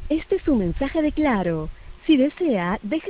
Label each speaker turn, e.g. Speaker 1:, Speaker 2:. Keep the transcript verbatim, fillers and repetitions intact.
Speaker 1: Este es un mensaje de Claro. Si desea, deje